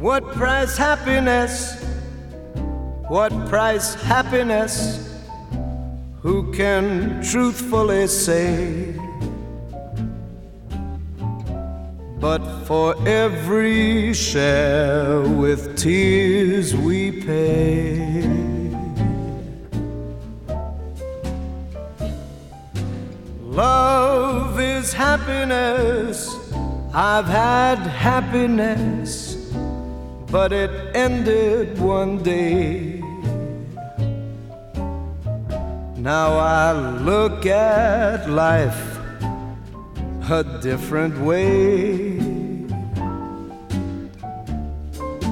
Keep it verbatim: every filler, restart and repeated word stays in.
What price happiness? What price happiness? Who can truthfully say? But for every share with tears we pay. Love is happiness. I've had happiness, but it ended one day. Now I look at life a different way.